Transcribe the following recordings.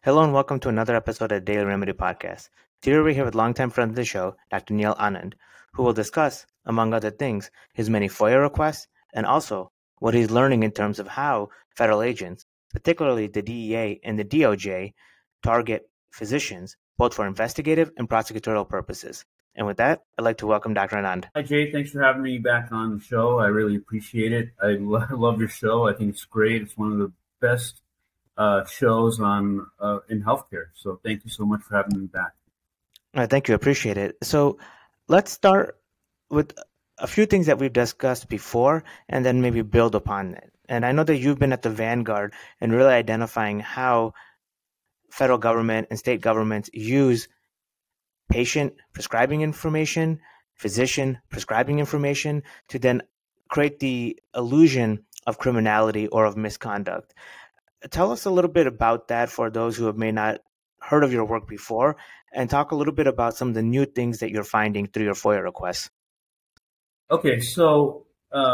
Hello and welcome to another episode of the Daily Remedy Podcast. Today we're here with longtime friend of the show, Dr. Neil Anand, who will discuss, among other things, his many FOIA requests and also what he's learning in terms of how federal agents, particularly the DEA and the DOJ, target physicians both for investigative and prosecutorial purposes. And with that, I'd like to welcome Dr. Anand. Hi, Jay. Thanks for having me back on the show. I really appreciate it. I love your show. I think it's great. It's one of the best shows on in healthcare. So thank you so much for having me back. All right, thank you. I appreciate it. So let's start with a few things that we've discussed before and then maybe build upon it. And I know that you've been at the vanguard in really identifying how federal government and state governments use patient prescribing information, physician prescribing information to then create the illusion of criminality or of misconduct. Tell us a little bit about that for those who have may not heard of your work before, and talk a little bit about some of the new things that you're finding through your FOIA requests. Okay, so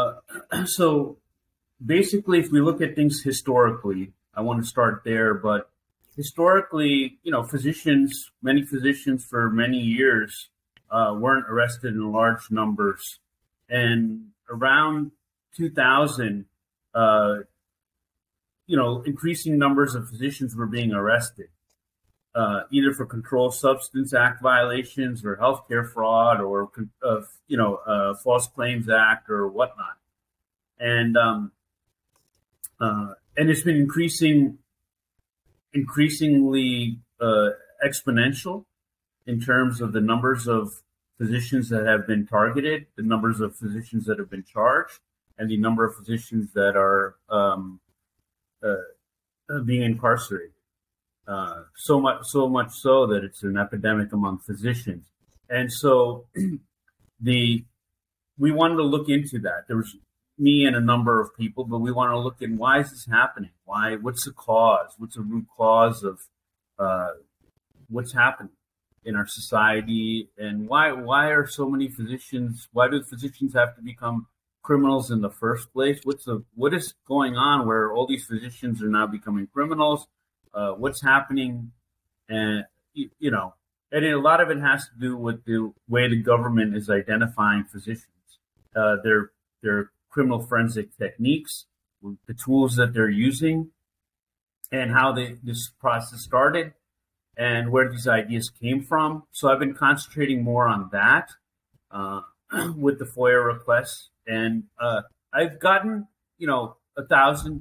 basically, if we look at things historically, I want to start there. But historically, many physicians for many years weren't arrested in large numbers, and around 2000. Increasing numbers of physicians were being arrested, either for Controlled Substance Act violations or healthcare fraud or, False Claims Act or whatnot. And it's been increasingly exponential in terms of the numbers of physicians that have been targeted, the numbers of physicians that have been charged, and the number of physicians that are being incarcerated. So much so that it's an epidemic among physicians. And so we wanted to look into that. There was me and a number of people, but we want to look at why is this happening? What's the cause? What's the root cause of what's happening in our society? And why are so many physicians, why do physicians have to become criminals in the first place? What is going on where all these physicians are now becoming criminals? What's happening? And and a lot of it has to do with the way the government is identifying physicians, their criminal forensic techniques, the tools that they're using, and how this process started, and where these ideas came from. So I've been concentrating more on that with the FOIA requests. And I've gotten, 1,000,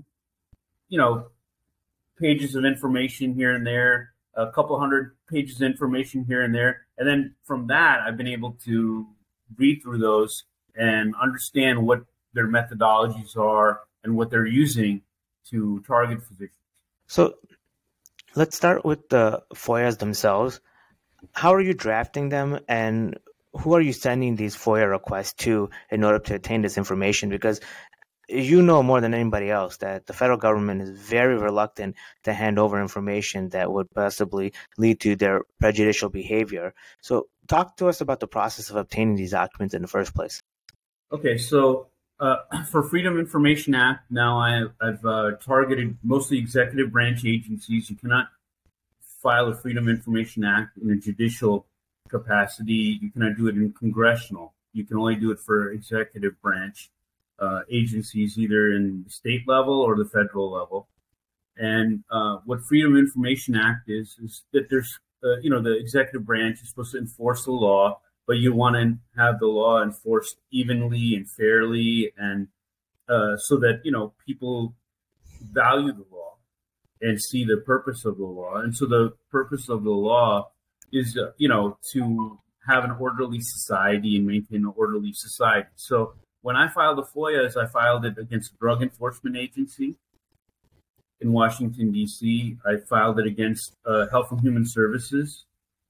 pages of information here and there, a couple hundred pages of information here and there. And then from that, I've been able to read through those and understand what their methodologies are and what they're using to target physicians. So let's start with the FOIAs themselves. How are you drafting them, and who are you sending these FOIA requests to in order to obtain this information? Because you know more than anybody else that the federal government is very reluctant to hand over information that would possibly lead to their prejudicial behavior. So talk to us about the process of obtaining these documents in the first place. Okay, so for Freedom of Information Act, now I've targeted mostly executive branch agencies. You cannot file a Freedom of Information Act in a judicial capacity. You cannot do it in congressional. You can only do it for executive branch agencies, either in the state level or the federal level. And what Freedom of Information Act is that there's, the executive branch is supposed to enforce the law, but you want to have the law enforced evenly and fairly, and so that, people value the law and see the purpose of the law. And so the purpose of the law is, to have an orderly society and maintain an orderly society. So when I filed the FOIAs, I filed it against the Drug Enforcement Agency in Washington, D.C. I filed it against Health and Human Services,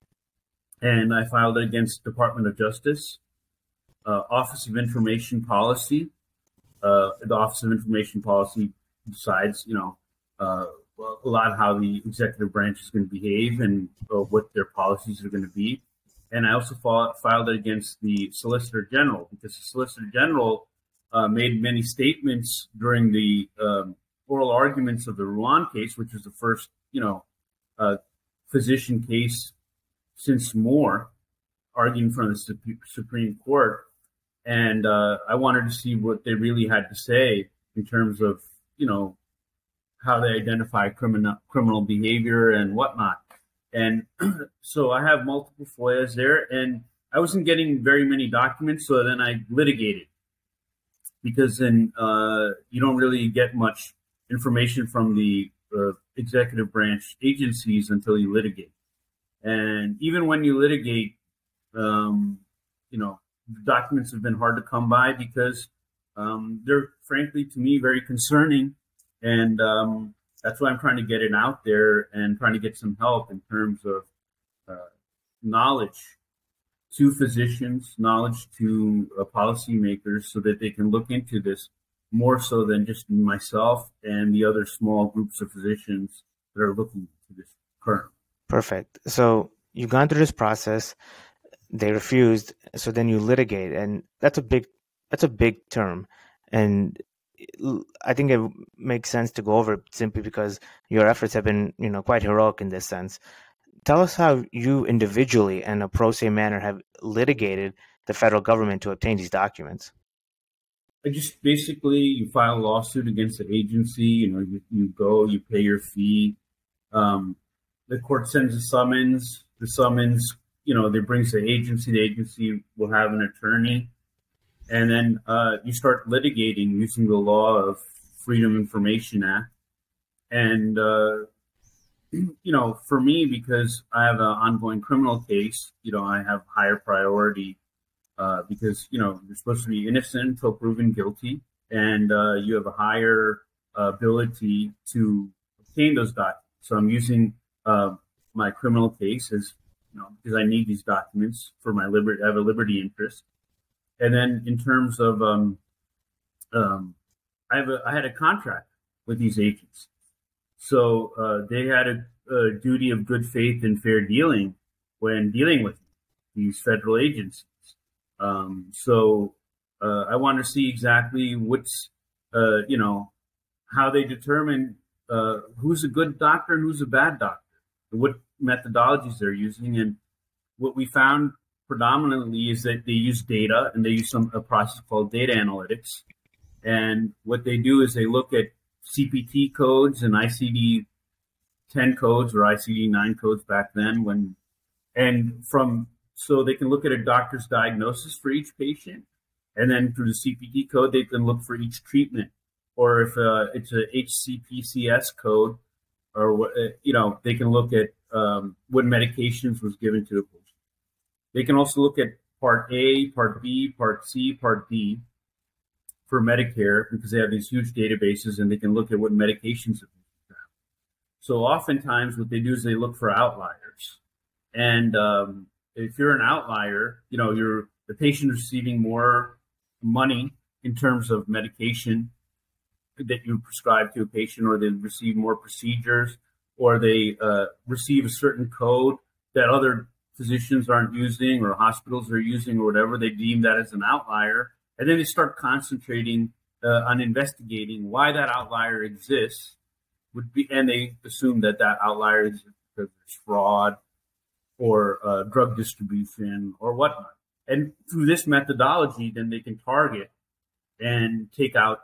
and I filed it against Department of Justice, Office of Information Policy. The Office of Information Policy decides, a lot of how the executive branch is going to behave and what their policies are going to be. And I also filed it against the Solicitor General, because the Solicitor General made many statements during the oral arguments of the Ruan case, which was the first, physician case since Moore, arguing from the Supreme Court. And I wanted to see what they really had to say in terms of, how they identify criminal behavior and whatnot. And so I have multiple FOIAs there, and I wasn't getting very many documents, so then I litigated, because then you don't really get much information from the executive branch agencies until you litigate. And even when you litigate, the documents have been hard to come by, because they're, frankly, to me, very concerning. And that's why I'm trying to get it out there and trying to get some help in terms of knowledge to physicians, knowledge to policymakers, so that they can look into this more so than just myself and the other small groups of physicians that are looking into this currently. Perfect. So you've gone through this process. They refused, so then you litigate, and that's a big term. And I think it makes sense to go over it simply because your efforts have been, quite heroic in this sense. Tell us how you individually, in a pro se manner, have litigated the federal government to obtain these documents. I just basically, you file a lawsuit against the agency. You go, you pay your fee. The court sends a summons. The summons, they brings the agency. The agency will have an attorney. And then you start litigating using the law of Freedom Information Act. And, for me, because I have an ongoing criminal case, I have higher priority because, you're supposed to be innocent until proven guilty. And you have a higher ability to obtain those documents. So I'm using my criminal case as, because I need these documents for my liberty. I have a liberty interest. And then in terms of, I had a contract with these agents. So they had a duty of good faith and fair dealing when dealing with these federal agencies. So I want to see exactly what's, how they determine who's a good doctor and who's a bad doctor, what methodologies they're using. And what we found predominantly is that they use data, and they use a process called data analytics. And what they do is they look at CPT codes and ICD-10 codes or ICD-9 codes back then, so they can look at a doctor's diagnosis for each patient, and then through the CPT code they can look for each treatment, or if it's a HCPCS code, or they can look at what medications was given to the patient. They can also look at Part A, Part B, Part C, Part D for Medicare, because they have these huge databases, and they can look at what medications have been found. So oftentimes what they do is they look for outliers. And if you're an outlier, the patient receiving more money in terms of medication that you prescribe to a patient, or they receive more procedures, or they receive a certain code that other physicians aren't using or hospitals are using or whatever, they deem that as an outlier. And then they start concentrating on investigating why that outlier exists, and they assume that outlier is because there's fraud or drug distribution or whatnot. And through this methodology, then they can target and take out,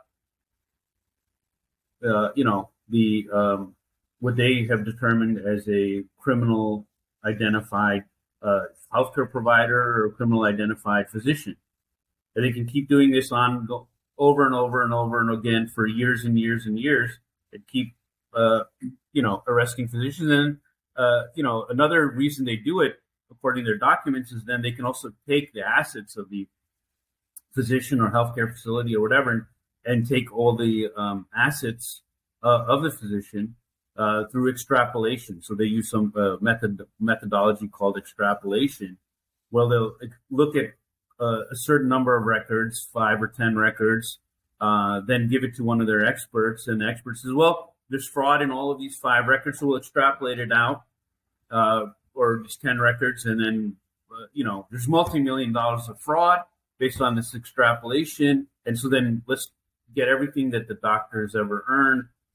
what they have determined as a criminal identified healthcare provider or criminal identified physician. And they can keep doing this over and over and over and again for years and years and years, and keep, arresting physicians. And, another reason they do it, according to their documents, is then they can also take the assets of the physician or healthcare facility or whatever, and take all the assets of the physician through extrapolation. So they use some methodology called extrapolation. Well, they'll look at a certain number of records, 5 or 10 records, then give it to one of their experts, and the expert says, well, there's fraud in all of these 5 records, so we'll extrapolate it out, or these 10 records, and then, there's multi-million dollars of fraud based on this extrapolation, and so then let's get everything that the doctor has ever earned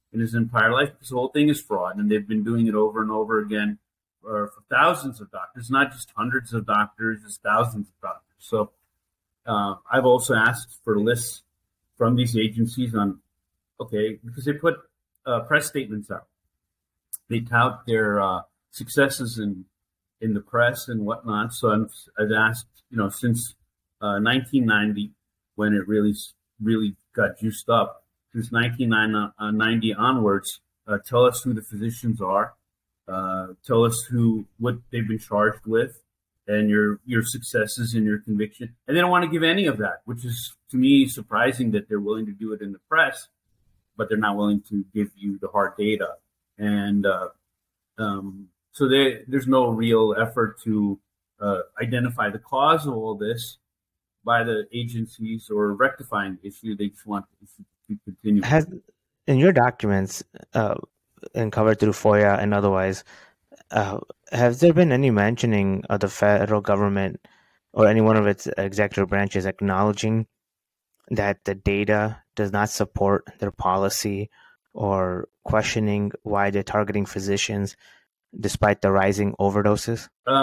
in his entire life, because the whole thing is fraud, and they've been doing it over and over again for thousands of doctors, not just hundreds of doctors, it's thousands of doctors. So I've also asked for lists from these agencies on, because they put press statements out. They tout their successes in the press and whatnot. So I've asked, since 1990, when it really got juiced up, since 1990 onwards, tell us who the physicians are, tell us what they've been charged with, and your successes and your conviction. And they don't want to give any of that, which is, to me, surprising that they're willing to do it in the press, but they're not willing to give you the hard data. And so there's no real effort to identify the cause of all this by the agencies or rectifying the issue. They just want to continue. In your documents, and covered through FOIA and otherwise, has there been any mentioning of the federal government or any one of its executive branches acknowledging that the data does not support their policy, or questioning why they're targeting physicians despite the rising overdoses?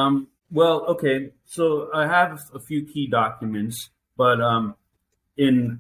So I have a few key documents, but in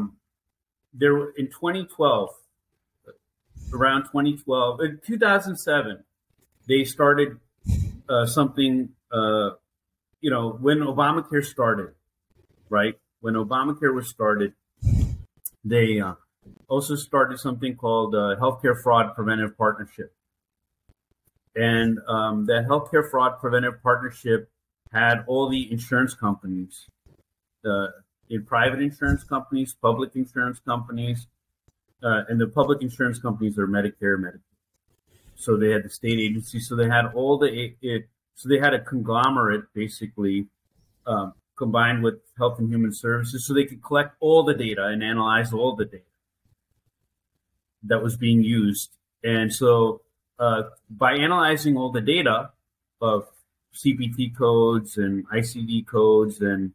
2012, around 2012, in 2007, they started something. When Obamacare started, right? When Obamacare was started, they also started something called Healthcare Fraud Preventive Partnership. And that Healthcare Fraud Preventive Partnership had all the insurance companies, private insurance companies, public insurance companies, and the public insurance companies are Medicare, Medicaid. So they had the state agencies. So they had so they had a conglomerate, basically, combined with Health and Human Services, so they could collect all the data and analyze all the data that was being used. And so by analyzing all the data of CPT codes and ICD codes and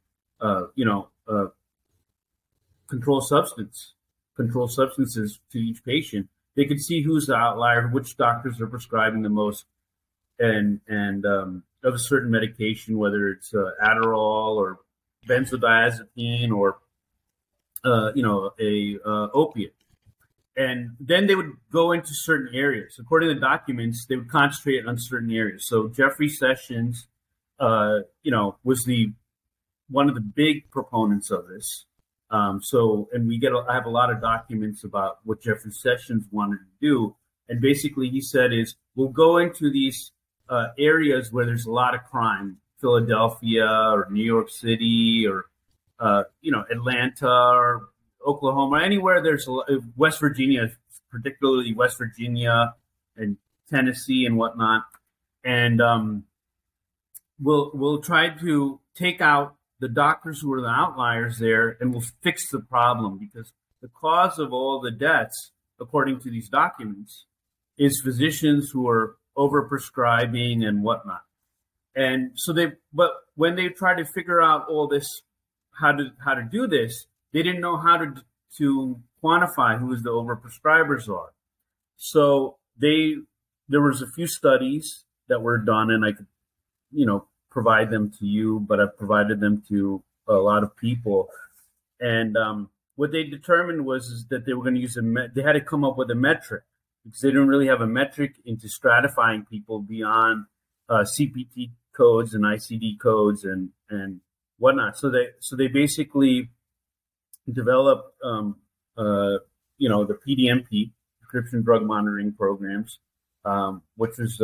controlled substances to each patient, they could see who's the outlier, which doctors are prescribing the most, and of a certain medication, whether it's Adderall or benzodiazepine or opiate. And then they would go into certain areas. According to the documents, they would concentrate on certain areas. So Jeffrey Sessions, was one of the big proponents of this. I have a lot of documents about what Jeffrey Sessions wanted to do. And basically he said we'll go into these areas where there's a lot of crime, Philadelphia or New York City or, Atlanta or Oklahoma, anywhere there's West Virginia, particularly West Virginia and Tennessee and whatnot. And we'll try to take out the doctors who are the outliers there, and we'll fix the problem, because the cause of all the deaths, according to these documents, is physicians who are overprescribing and whatnot. And so but when they tried to figure out all this, how to do this, they didn't know how to quantify who the overprescribers are. So there was a few studies that were done, and I could, provide them to you, but I've provided them to a lot of people. And what they determined was that they were going to use they had to come up with a metric, because they didn't really have a metric into stratifying people beyond CPT codes and ICD codes and whatnot. So they basically developed the PDMP, prescription drug monitoring programs, which was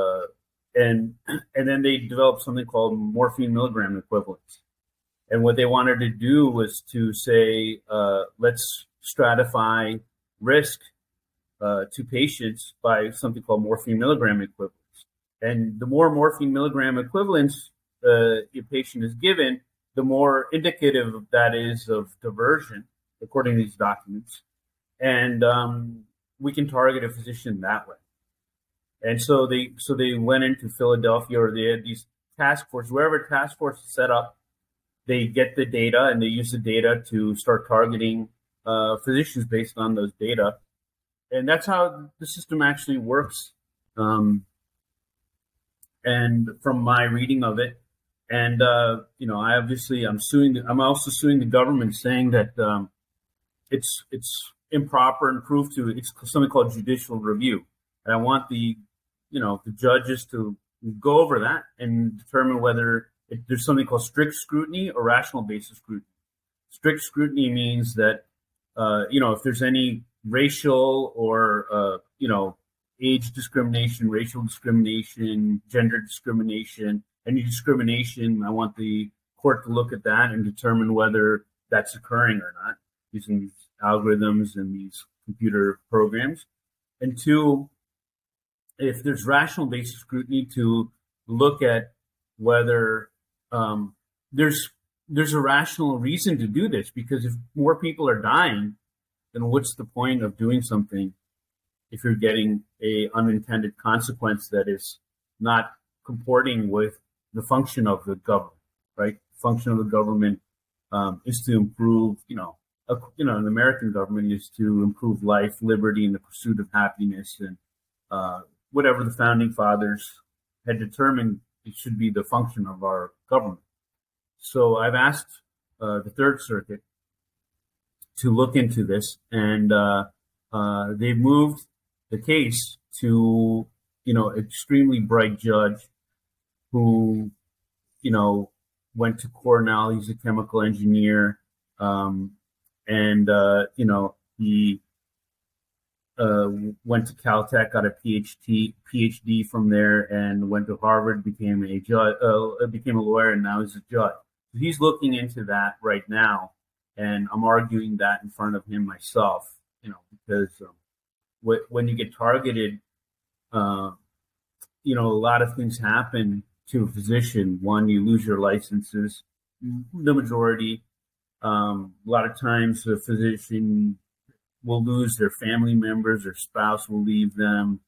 and then they developed something called morphine milligram equivalents. And what they wanted to do was to say, let's stratify risk to patients by something called morphine milligram equivalents. And the more morphine milligram equivalents a patient is given, the more indicative that is of diversion, according to these documents. And we can target a physician that way. And so they went into Philadelphia, or they had these task force, wherever task force is set up, they get the data and they use the data to start targeting physicians based on those data. And that's how the system actually works. And from my reading of it, and I'm also suing the government, saying that it's improper and proved to. It's something called judicial review, and I want the judges to go over that and determine whether there's something called strict scrutiny or rational basis scrutiny. Strict scrutiny means that if there's any racial or age discrimination, racial discrimination, gender discrimination, any discrimination, I want the court to look at that and determine whether that's occurring or not using these algorithms and these computer programs. And two, if there's rational basis scrutiny, to look at whether there's a rational reason to do this, because if more people are dying, then what's the point of doing something if you're getting a unintended consequence that is not comporting with the function of the government, right? The function of the government is to improve, an American government is to improve life, liberty, and the pursuit of happiness, and whatever the founding fathers had determined it should be the function of our government. So I've asked the Third Circuit to look into this, and they've moved the case to, extremely bright judge who, went to Cornell. He's a chemical engineer, he went to Caltech, got a PhD from there, and went to Harvard, became a judge, became a lawyer, and now he's a judge. So he's looking into that right now, and I'm arguing that in front of him myself, because when you get targeted, a lot of things happen to a physician. One, you lose your licenses. The majority, a lot of times, a physician will lose their family members, their spouse will leave them.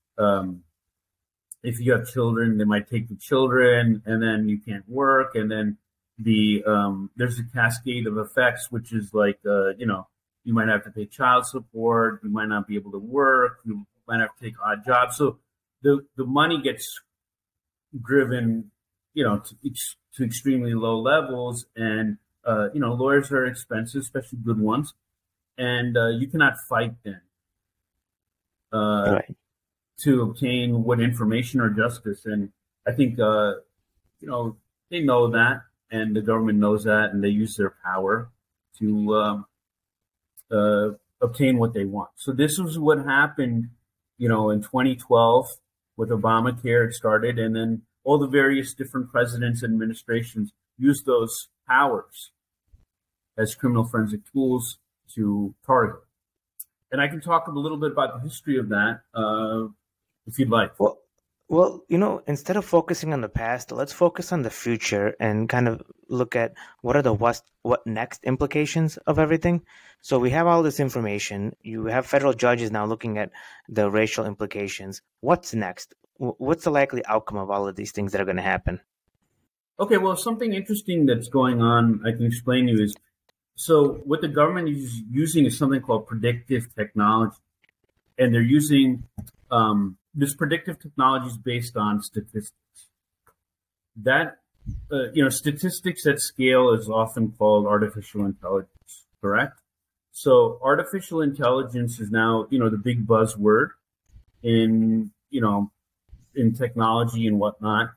If you have children, they might take the children, and then you can't work, and then there's a cascade of effects, which is like, you might have to pay child support, you might not be able to work, you might have to take odd jobs. So the money gets driven, to extremely low levels, and lawyers are expensive, especially good ones, and you cannot fight them Right. to obtain what information or justice. And I think they know that, and the government knows that, and they use their power to obtain what they want. So this was what happened, in 2012 with Obamacare. It started, and then all the various different presidents and administrations used those powers as criminal forensic tools to target. And I can talk a little bit about the history of that, if you'd like. Well, instead of focusing on the past, let's focus on the future and kind of look at what are the what next implications of everything. So we have all this information. You have federal judges now looking at the racial implications. What's next? What's the likely outcome of all of these things that are going to happen? Okay, well, something interesting that's going on, I can explain to you, is so what the government is using is something called predictive technology. And they're using this predictive technology is based on statistics. That, statistics at scale is often called artificial intelligence, correct? So artificial intelligence is now, the big buzzword in technology and whatnot.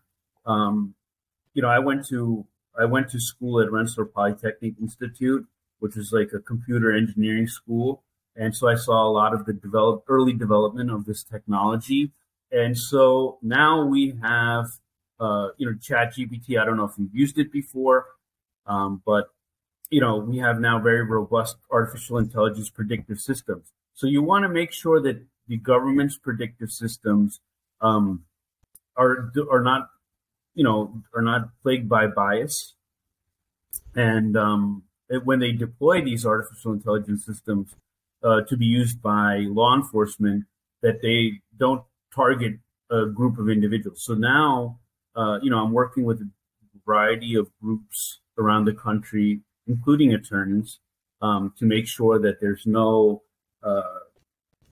I went to school at Rensselaer Polytechnic Institute, which is like a computer engineering school. And so I saw a lot of the early development of this technology. And so now we have, ChatGPT. I don't know if you've used it before, but, we have now very robust artificial intelligence predictive systems. So you want to make sure that the government's predictive systems are not plagued by bias. And when they deploy these artificial intelligence systems to be used by law enforcement, that they don't target a group of individuals. So now, I'm working with a variety of groups around the country, including attorneys, to make sure that there's no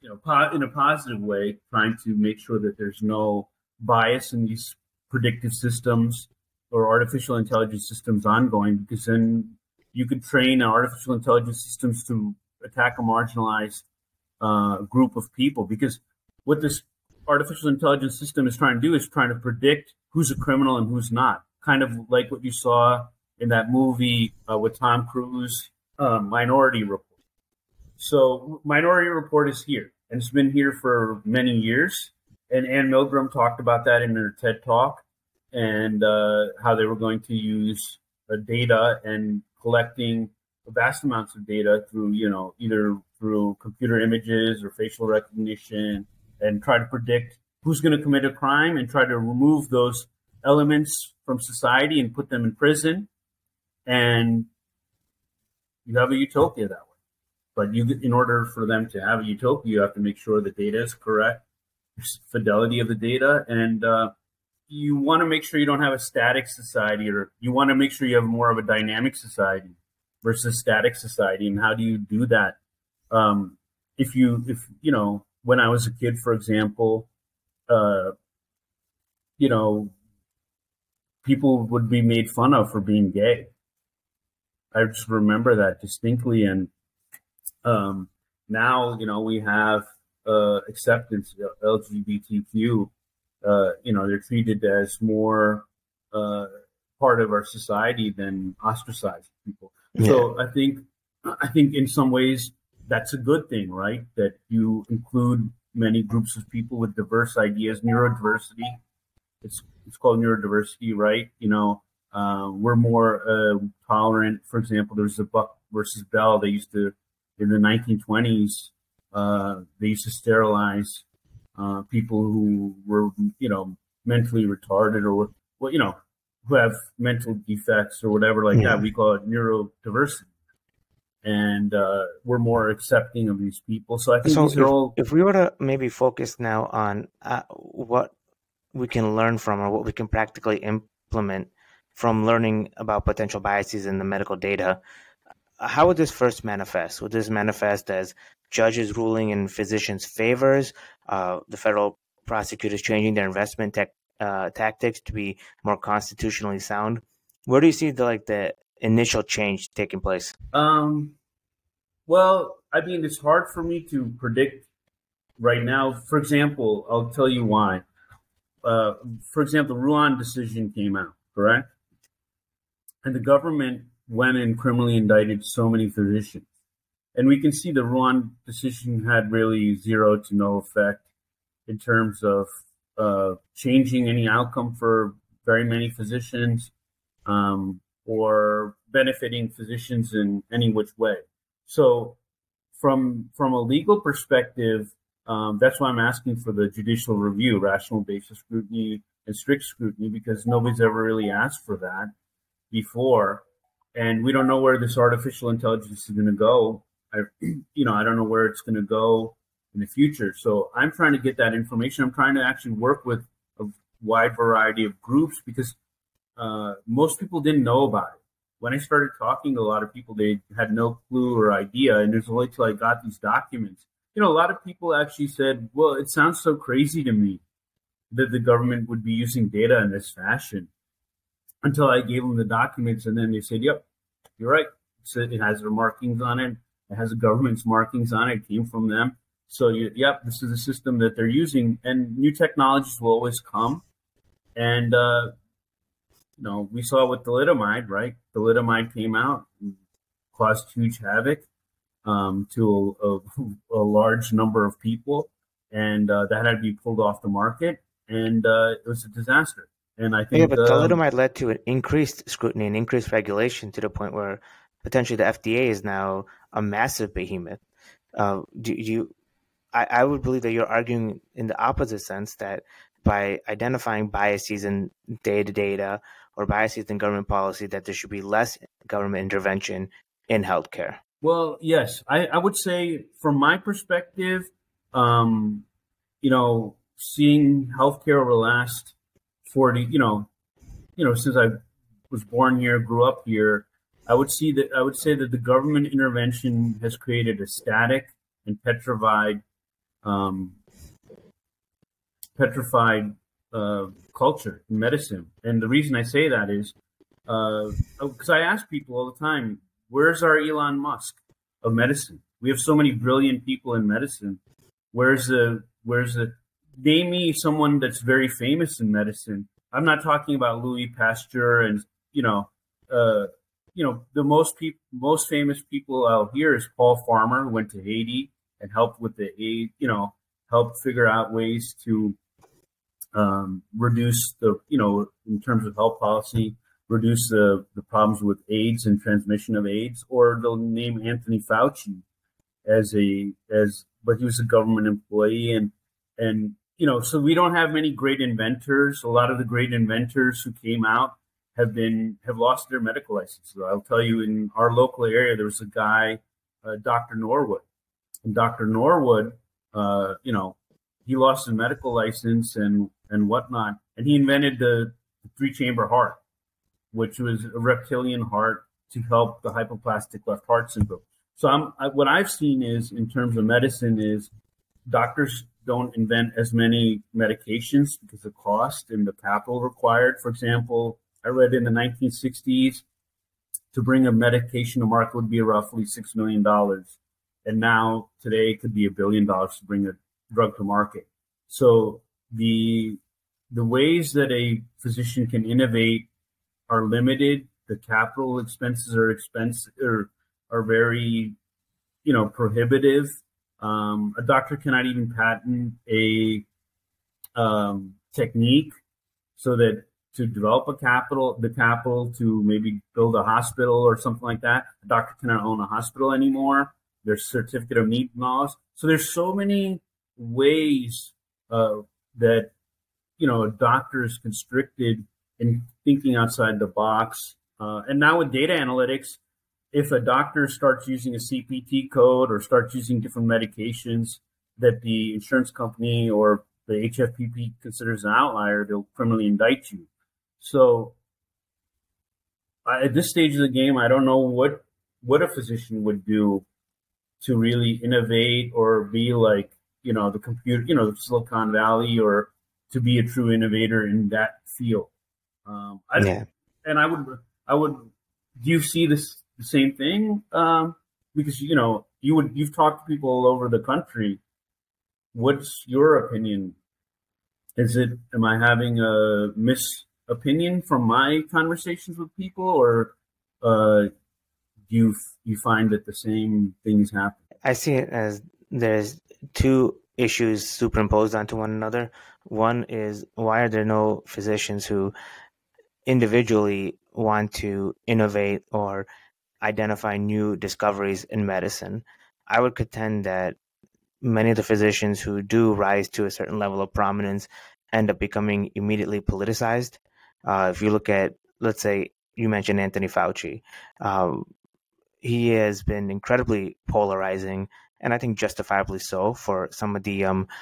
in a positive way, trying to make sure that there's no bias in these predictive systems or artificial intelligence systems ongoing, because then you could train artificial intelligence systems to attack a marginalized group of people. Because what this artificial intelligence system is trying to do is trying to predict who's a criminal and who's not. Kind of like what you saw in that movie with Tom Cruise, Minority Report. So Minority Report is here, and it's been here for many years. And Anne Milgram talked about that in her TED Talk, and how they were going to use data and collecting vast amounts of data through, either through computer images or facial recognition, and try to predict who's going to commit a crime and try to remove those elements from society and put them in prison. And you have a utopia that way. But in order for them to have a utopia, you have to make sure the data is correct, fidelity of the data, and you want to make sure you don't have a static society, or you want to make sure you have more of a dynamic society versus static society. And how do you do that? If when I was a kid, for example, people would be made fun of for being gay. I just remember that distinctly. And now, we have acceptance of LGBTQ. They're treated as more part of our society than ostracized people. Yeah. So I think in some ways that's a good thing, right? That you include many groups of people with diverse ideas, neurodiversity. It's called neurodiversity, right? We're more tolerant. For example, there's the Buck versus Bell. They used to, in the 1920s, they used to sterilize people who were, mentally retarded, or who have mental defects or whatever like that. We call it neurodiversity. And we're more accepting of these people. So I think these are all. If we were to maybe focus now on what we can learn from, or what we can practically implement from learning about potential biases in the medical data, how would this first manifest? Would this manifest as judges ruling in physicians' favors, the federal prosecutors changing their investment tactics to be more constitutionally sound? Where do you see the initial change taking place? Well, I mean, it's hard for me to predict right now. For example, I'll tell you why. For example, the Ruan decision came out, correct? And the government went and criminally indicted so many physicians. And we can see the Ruan decision had really zero to no effect in terms of changing any outcome for very many physicians, or benefiting physicians in any which way. So from a legal perspective, that's why I'm asking for the judicial review, rational basis scrutiny and strict scrutiny, because nobody's ever really asked for that before. And we don't know where this artificial intelligence is going to go. I don't know where it's going to go in the future. So I'm trying to get that information. I'm trying to actually work with a wide variety of groups, because most people didn't know about it. When I started talking to a lot of people, they had no clue or idea. And it's only till I got these documents. A lot of people actually said, well, it sounds so crazy to me that the government would be using data in this fashion, until I gave them the documents. And then they said, yep, you're right. So it has their markings on it. It has the government's markings on it. It came from them. So, yep, this is a system that they're using. And new technologies will always come. And, we saw with thalidomide, right? Thalidomide came out and caused huge havoc to a large number of people. And that had to be pulled off the market. And it was a disaster. And I think but thalidomide led to an increased scrutiny and increased regulation, to the point where potentially the FDA is now a massive behemoth. I would believe that you're arguing in the opposite sense, that by identifying biases in data or biases in government policy, that there should be less government intervention in healthcare. Well, yes, I would say from my perspective, seeing healthcare over the last 40, since I was born here, grew up here, I would say that the government intervention has created a static and petrified um, petrified culture in medicine. And the reason I say that is because I ask people all the time, where's our Elon Musk of medicine? We have so many brilliant people in medicine. Where's the name me someone that's very famous in medicine. I'm not talking about Louis Pasteur and you know uh, the most famous people out here is Paul Farmer, who went to Haiti and helped with the aid, helped figure out ways to reduce in terms of health policy, reduce the problems with AIDS and transmission of AIDS. Or they'll name Anthony Fauci but he was a government employee, so we don't have many great inventors. A lot of the great inventors who came out have lost their medical license. So I'll tell you, in our local area, there was a guy, Dr. Norwood, and Dr. Norwood, he lost his medical license and whatnot, and he invented the three-chamber heart, which was a reptilian heart to help the hypoplastic left heart syndrome. So what I've seen is, in terms of medicine, is doctors don't invent as many medications because of cost and the capital required. For example, I read in the 1960s, to bring a medication to market would be roughly $6 million. And now today it could be $1 billion to bring a drug to market. So the ways that a physician can innovate are limited. The capital expenses are very, prohibitive. A doctor cannot even patent a technique so that to develop the capital to maybe build a hospital or something like that. A doctor cannot own a hospital anymore. There's certificate of need laws. So there's so many ways that, a doctor is constricted in thinking outside the box. And now with data analytics, if a doctor starts using a CPT code or starts using different medications that the insurance company or the HFPP considers an outlier, they'll criminally indict you. So at this stage of the game, I don't know what a physician would do to really innovate or be like, the computer, the Silicon Valley, or to be a true innovator in that field. And I would, do you see the same thing? Because, you've talked to people all over the country. What's your opinion? Am I having a misopinion from my conversations with people, or do you find that the same things happen? I see it as there's two issues superimposed onto one another. One is, why are there no physicians who individually want to innovate or identify new discoveries in medicine? I would contend that many of the physicians who do rise to a certain level of prominence end up becoming immediately politicized. If you look at, let's say, you mentioned Anthony Fauci. He has been incredibly polarizing, and I think justifiably so, for some of the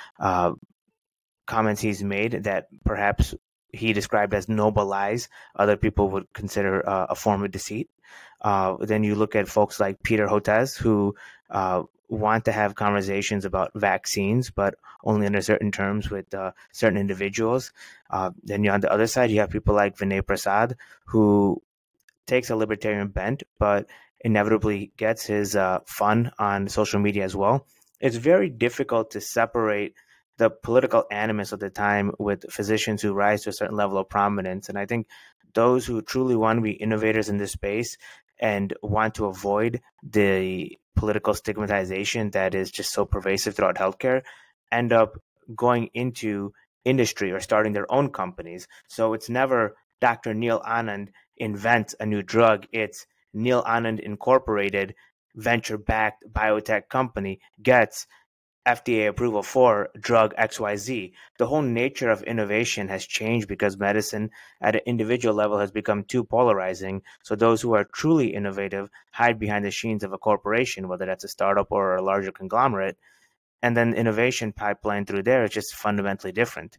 comments he's made that perhaps he described as noble lies, other people would consider a form of deceit. Then you look at folks like Peter Hotez, who want to have conversations about vaccines, but only under certain terms with certain individuals. Then on the other side, you have people like Vinay Prasad, who takes a libertarian bent, but inevitably gets his fun on social media as well. It's very difficult to separate the political animus of the time with physicians who rise to a certain level of prominence. And I think those who truly want to be innovators in this space and want to avoid the political stigmatization that is just so pervasive throughout healthcare end up going into industry or starting their own companies. So it's never Dr. Neil Anand invents a new drug. It's Neil Anand Incorporated, venture-backed biotech company, gets FDA approval for drug XYZ. The whole nature of innovation has changed because medicine at an individual level has become too polarizing. So those who are truly innovative hide behind the scenes of a corporation, whether that's a startup or a larger conglomerate. And then innovation pipeline through there is just fundamentally different.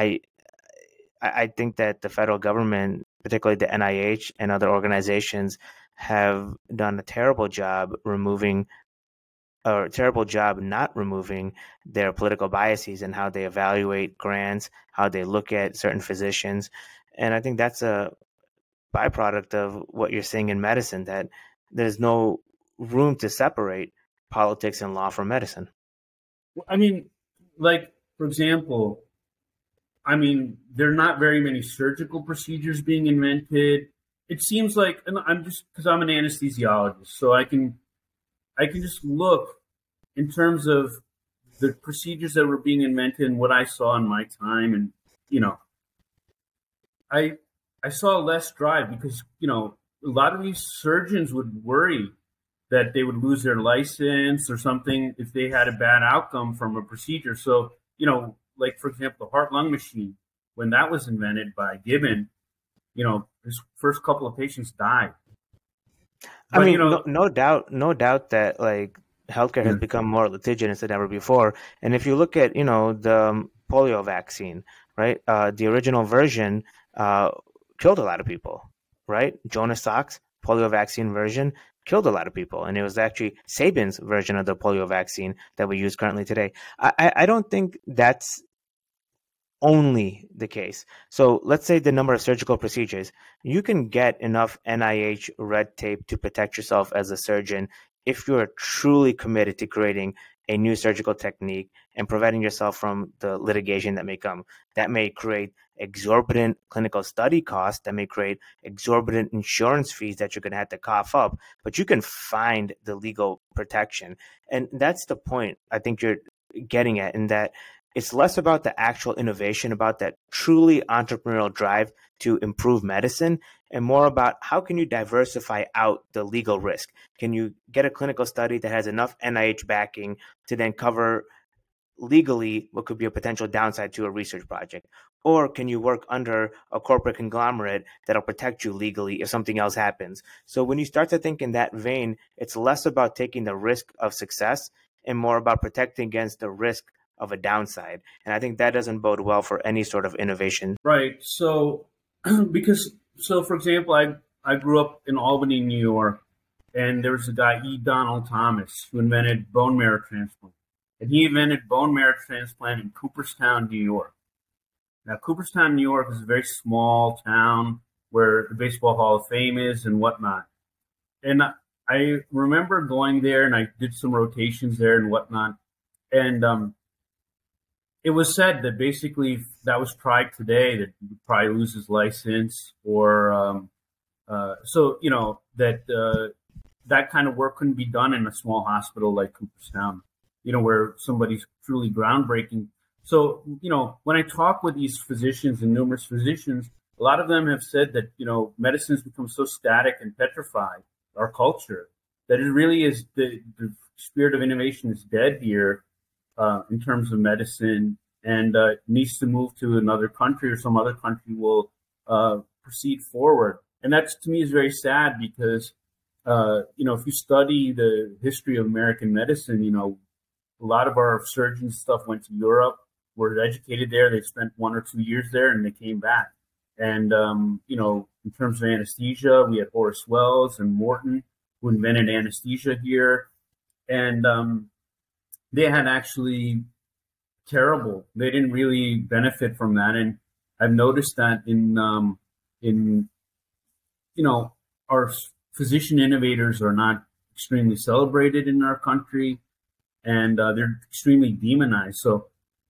I think that the federal government, particularly the NIH and other organizations, have done a terrible job removing a terrible job not removing their political biases and how they evaluate grants, how they look at certain physicians. And I think that's a byproduct of what you're seeing in medicine, that there's no room to separate politics and law from medicine. I mean, like, for example, I mean, there are not very many surgical procedures being invented. It seems like, and I'm just because I'm an anesthesiologist, so I can just look in terms of the procedures that were being invented and what I saw in my time, and you know, I I saw less drive because a lot of these surgeons would worry that they would lose their license or something if they had a bad outcome from a procedure. So like for example, the heart lung machine, when that was invented by Gibbon, his first couple of patients died. I But mean, no doubt that like healthcare has yeah, become more litigious than ever before. And if you look at, the polio vaccine, right? The original version uh, killed a lot of people, right? Jonas Salk's polio vaccine version killed a lot of people, and it was actually Sabin's version of the polio vaccine that we use currently today. I don't think that's only the case. So let's say the number of surgical procedures, you can get enough NIH red tape to protect yourself as a surgeon if you are truly committed to creating a new surgical technique and preventing yourself from the litigation that may come. That may create exorbitant clinical study costs, that may create exorbitant insurance fees that you're going to have to cough up, but you can find the legal protection. And that's the point I think you're getting at, in that it's less about the actual innovation, about that truly entrepreneurial drive to improve medicine, and more about how can you diversify out the legal risk? Can you get a clinical study that has enough NIH backing to then cover legally what could be a potential downside to a research project? Or can you work under a corporate conglomerate that'll protect you legally if something else happens? So when you start to think in that vein, it's less about taking the risk of success and more about protecting against the risk of a downside. And I think that doesn't bode well for any sort of innovation. right. So for example, I grew up in Albany, New York, and there was a guy, E. Donald Thomas, who invented bone marrow transplant. And he invented bone marrow transplant in Cooperstown, New York. Now, Cooperstown, New York is a very small town where the Baseball Hall of Fame is and whatnot. And I remember going there, and I did some rotations there and whatnot. And it was said that basically if that was tried today, that he would probably lose his license, or that kind of work couldn't be done in a small hospital like Cooperstown, where somebody's truly groundbreaking. So, when I talk with these physicians and numerous physicians, a lot of them have said that, medicine's become so static and petrified, our culture, that it really is the spirit of innovation is dead here in terms of medicine, and needs to move to another country, or some other country will proceed forward. And that, to me, is very sad because, if you study the history of American medicine, a lot of our surgeons stuff went to Europe, were educated there. They spent 1 or 2 years there, and they came back. And, in terms of anesthesia, we had Horace Wells and Morton, who invented anesthesia here. And they had actually terrible. They didn't really benefit from that. And I've noticed that in our physician innovators are not extremely celebrated in our country, and they're extremely demonized. So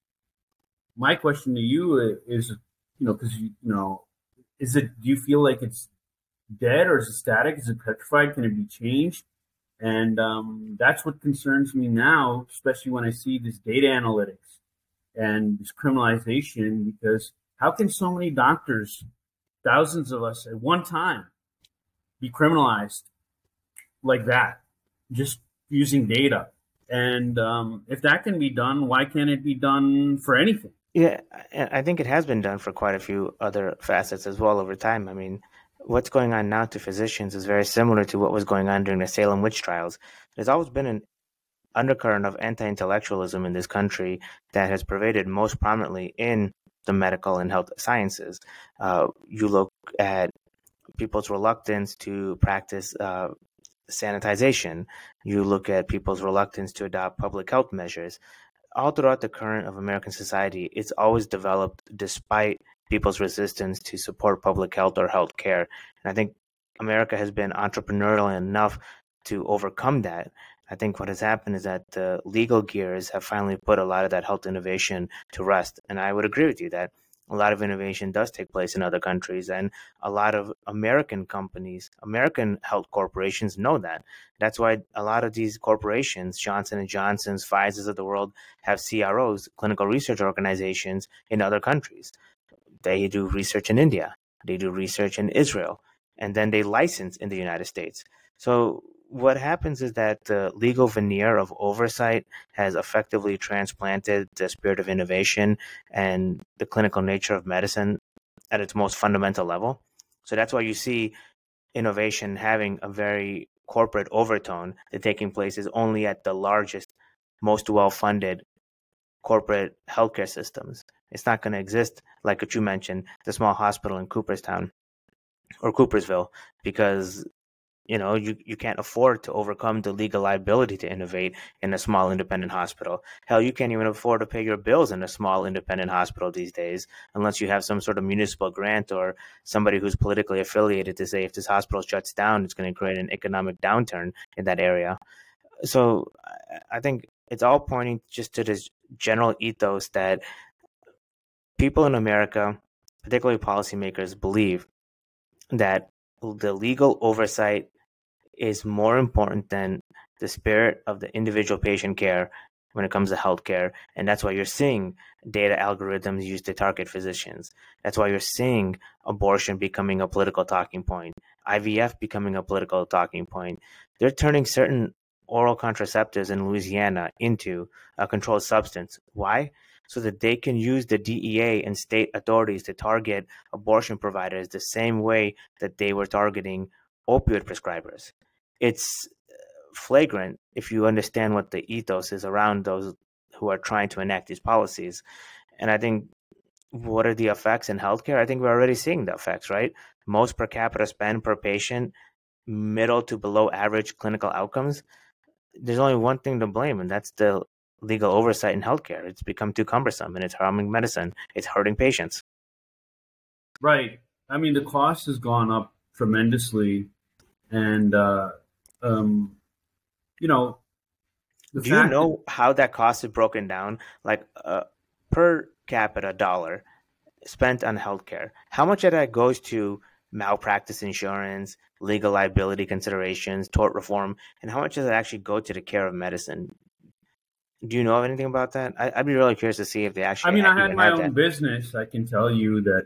my question to you is, because is it? Do you feel like it's dead, or is it static? Is it petrified? Can it be changed? And that's what concerns me now, especially when I see this data analytics and this criminalization. Because how can so many doctors, thousands of us at one time, be criminalized like that, just using data? And if that can be done, why can't it be done for anything? Yeah, I think it has been done for quite a few other facets as well over time. I mean, what's going on now to physicians is very similar to what was going on during the Salem witch trials. There's always been an undercurrent of anti-intellectualism in this country that has pervaded most prominently in the medical and health sciences. You look at people's reluctance to practice sanitization. You look at people's reluctance to adopt public health measures. All throughout the current of American society, it's always developed despite people's resistance to support public health or health care. And I think America has been entrepreneurial enough to overcome that. I think what has happened is that the legal gears have finally put a lot of that health innovation to rest. And I would agree with you that a lot of innovation does take place in other countries, and a lot of American companies, American health corporations know that. That's why a lot of these corporations, Johnson and Johnson's, Pfizer's of the world, have CROs, clinical research organizations, in other countries. They do research in India, they do research in Israel, and then they license in the United States. So what happens is that the legal veneer of oversight has effectively transplanted the spirit of innovation and the clinical nature of medicine at its most fundamental level. So that's why you see innovation having a very corporate overtone that taking place is only at the largest, most well-funded corporate healthcare systems. It's not going to exist, like what you mentioned, the small hospital in Cooperstown or Coopersville, because you can't afford to overcome the legal liability to innovate in a small independent hospital. Hell, you can't even afford to pay your bills in a small independent hospital these days unless you have some sort of municipal grant or somebody who's politically affiliated to say if this hospital shuts down, it's going to create an economic downturn in that area. So I think it's all pointing just to this general ethos that people in America, particularly policymakers, believe that the legal oversight is more important than the spirit of the individual patient care when it comes to healthcare. And that's why you're seeing data algorithms used to target physicians. That's why you're seeing abortion becoming a political talking point, IVF becoming a political talking point. They're turning certain oral contraceptives in Louisiana into a controlled substance. Why? So that they can use the DEA and state authorities to target abortion providers the same way that they were targeting opioid prescribers. It's flagrant if you understand what the ethos is around those who are trying to enact these policies. And I think, what are the effects in healthcare? I think we're already seeing the effects, right? Most per capita spend per patient, middle to below average clinical outcomes. There's only one thing to blame, and that's the legal oversight in healthcare. It's become too cumbersome and it's harming medicine. It's hurting patients. Right. I mean, the cost has gone up tremendously. And, do you know how that cost is broken down? Like per capita dollar spent on healthcare, how much of that goes to malpractice insurance, legal liability considerations, tort reform, and how much does it actually go to the care of medicine? Do you know anything about that? I'd be really curious to see if they actually. I mean, I had my own business. I can tell you that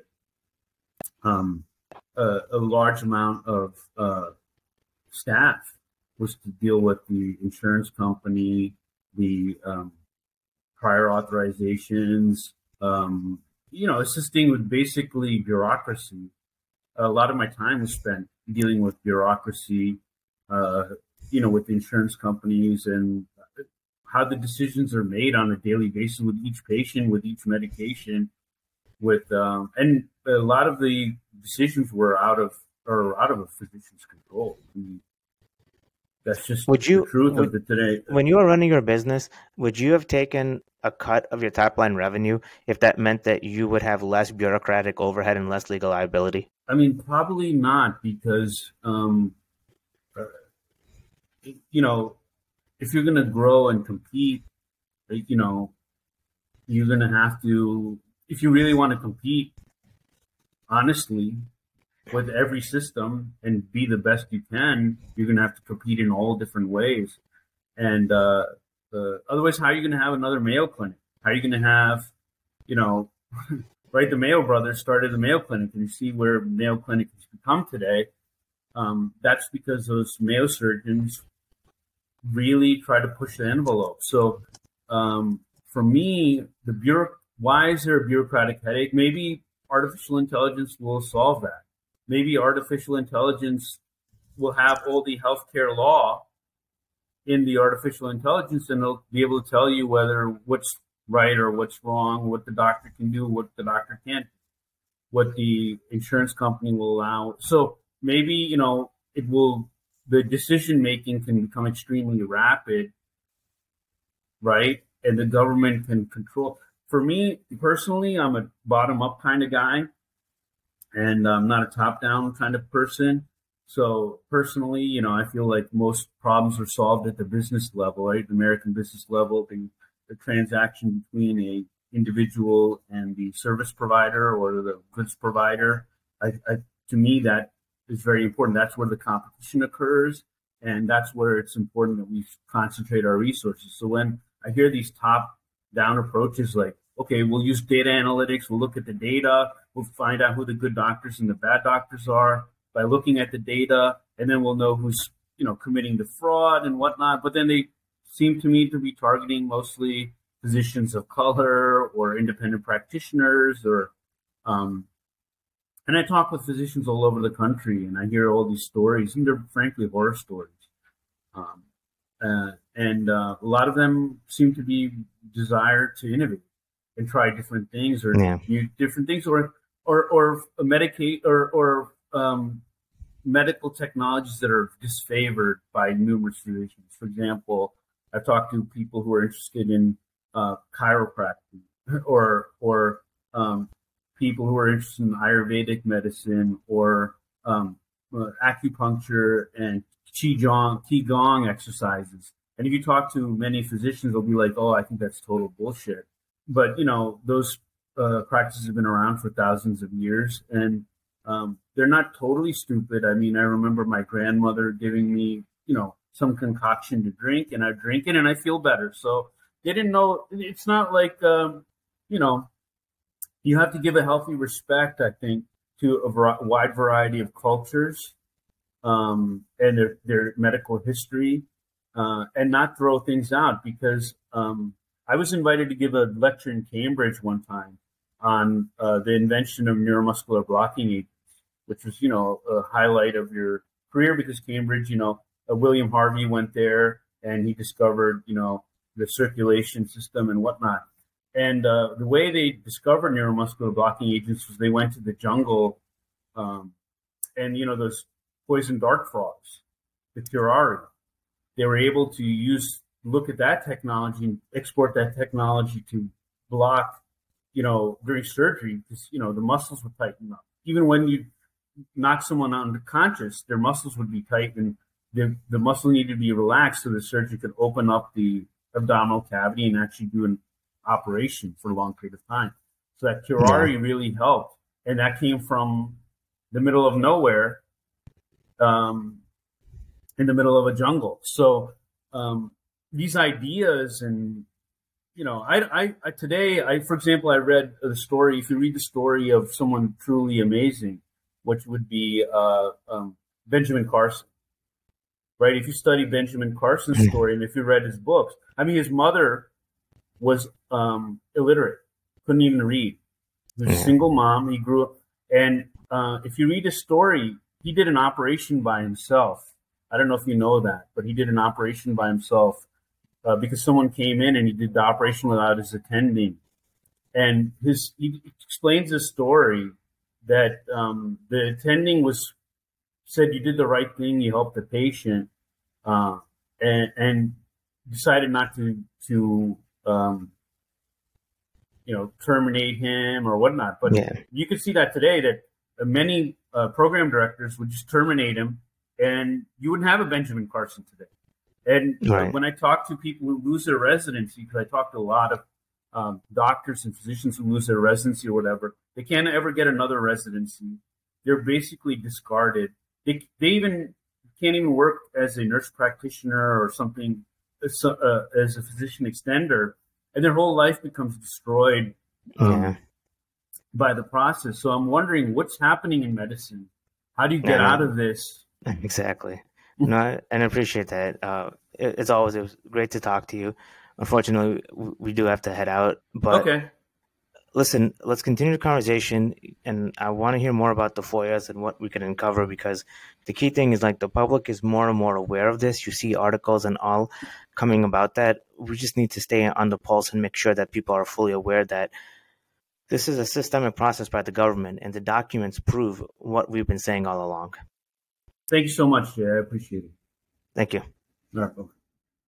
a large amount of staff was to deal with the insurance company, the prior authorizations, assisting with basically bureaucracy. A lot of my time was spent dealing with bureaucracy, with insurance companies and how the decisions are made on a daily basis with each patient, with each medication, and a lot of the decisions were out of a physician's control. I mean, that's just the truth of it today. When you were running your business, would you have taken a cut of your top line revenue if that meant that you would have less bureaucratic overhead and less legal liability? I mean, probably not, because if you're going to grow and compete, you're going to have to, if you really want to compete honestly with every system and be the best you can, you're going to have to compete in all different ways. And otherwise, how are you going to have another Mayo Clinic? How are you going to have, right? The Mayo brothers started the Mayo Clinic, and you see where Mayo Clinic has become today. That's because those Mayo surgeons really try to push the envelope. So for me, why is there a bureaucratic headache? Maybe artificial intelligence will solve that. Maybe artificial intelligence will have all the healthcare law in the artificial intelligence, and it'll be able to tell you what's right or what's wrong, what the doctor can do, what the doctor can't, what the insurance company will allow. So maybe, it will the decision making can become extremely rapid, right? And the government can control. For me personally, I'm a bottom up kind of guy, and I'm not a top down kind of person. So personally, I feel like most problems are solved at the business level, right? The American business level, the transaction between a individual and the service provider or the goods provider. To me, that is very important. That's where the competition occurs, and that's where it's important that we concentrate our resources. So when I hear these top-down approaches like, okay, we'll use data analytics, we'll look at the data, we'll find out who the good doctors and the bad doctors are by looking at the data, and then we'll know who's committing the fraud and whatnot. But then they seem to me to be targeting mostly physicians of color or independent practitioners, or and I talk with physicians all over the country, and I hear all these stories, and they're frankly horror stories. And a lot of them seem to be desire to innovate and try different things, or use different things, or medicate or medical technologies that are disfavored by numerous physicians. For example, I've talked to people who are interested in chiropractic, or people who are interested in Ayurvedic medicine, or acupuncture and Qigong exercises. And if you talk to many physicians, they'll be like, "Oh, I think that's total bullshit." But those practices have been around for thousands of years, and they're not totally stupid. I mean, I remember my grandmother giving me, some concoction to drink, and I drink it and I feel better. So they didn't know. It's not like, you have to give a healthy respect, I think, to a wide variety of cultures and their medical history, and not throw things out. Because I was invited to give a lecture in Cambridge one time on the invention of neuromuscular blocking agents, which was, a highlight of your career, because Cambridge, William Harvey went there and he discovered, the circulation system and whatnot. And the way they discovered neuromuscular blocking agents was they went to the jungle, and those poison dart frogs, the curare. They were able to look at that technology and export that technology to block, during surgery, because the muscles would tighten up. Even when you knock someone unconscious, their muscles would be tight, and the muscle needed to be relaxed so the surgeon could open up the abdominal cavity and actually do an operation for a long period of time. So that curare really helped, and that came from the middle of nowhere, in the middle of a jungle. So these ideas, and today, for example, I read the story. If you read the story of someone truly amazing, which would be Benjamin Carson, right? If you study Benjamin Carson's story, and if you read his books, I mean, his mother was illiterate, couldn't even read. He was a single mom. He grew up, and if you read his story, he did an operation by himself. I don't know if you know that, but he did an operation by himself because someone came in and he did the operation without his attending. And he explains his story that the attending said, "You did the right thing. You helped the patient," and decided not to terminate him or whatnot. But you can see that today, that many program directors would just terminate him, and you wouldn't have a Benjamin Carson today. And when I talk to people who lose their residency, because I talk to a lot of doctors and physicians who lose their residency or whatever, they can't ever get another residency. They're basically discarded. They even can't even work as a nurse practitioner or something, as a physician extender, and their whole life becomes destroyed by the process. So I'm wondering what's happening in medicine. How do you get out of this? Exactly. No, and I appreciate that. It was great to talk to you. Unfortunately, we do have to head out. But okay. Listen, let's continue the conversation, and I want to hear more about the FOIAs and what we can uncover, because the key thing is, the public is more and more aware of this. You see articles and all coming about that. We just need to stay on the pulse and make sure that people are fully aware that this is a systemic process by the government, and the documents prove what we've been saying all along. Thank you so much, Jay. I appreciate it. Thank you. All right, bye.